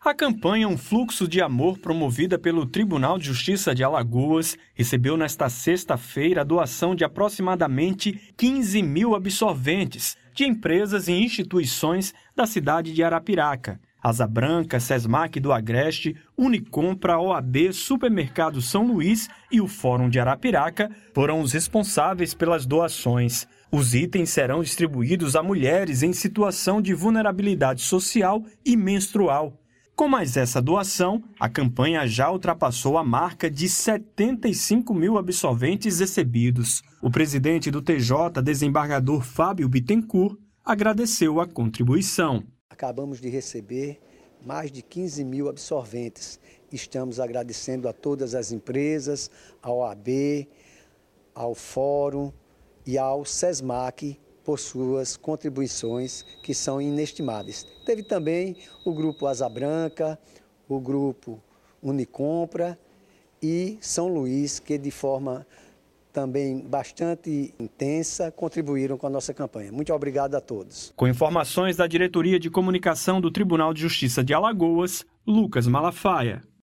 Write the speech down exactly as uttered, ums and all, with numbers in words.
A campanha Um Fluxo de Amor, promovida pelo Tribunal de Justiça de Alagoas, recebeu nesta sexta-feira a doação de aproximadamente quinze mil absorventes de empresas e instituições da cidade de Arapiraca. Asa Branca, Sesmac do Agreste, Unicompra, O A B, Supermercado São Luís e o Fórum de Arapiraca foram os responsáveis pelas doações. Os itens serão distribuídos a mulheres em situação de vulnerabilidade social e menstrual. Com mais essa doação, a campanha já ultrapassou a marca de setenta e cinco mil absorventes recebidos. O presidente do T J, desembargador Fábio Bittencourt, agradeceu a contribuição. Acabamos de receber mais de quinze mil absorventes. Estamos agradecendo a todas as empresas, ao O A B, ao Fórum e ao Sesmac por suas contribuições que são inestimáveis. Teve também o grupo Asa Branca, o grupo Unicompra e São Luís, que de forma também bastante intensa contribuíram com a nossa campanha. Muito obrigado a todos. Com informações da Diretoria de Comunicação do Tribunal de Justiça de Alagoas, Lucas Malafaia.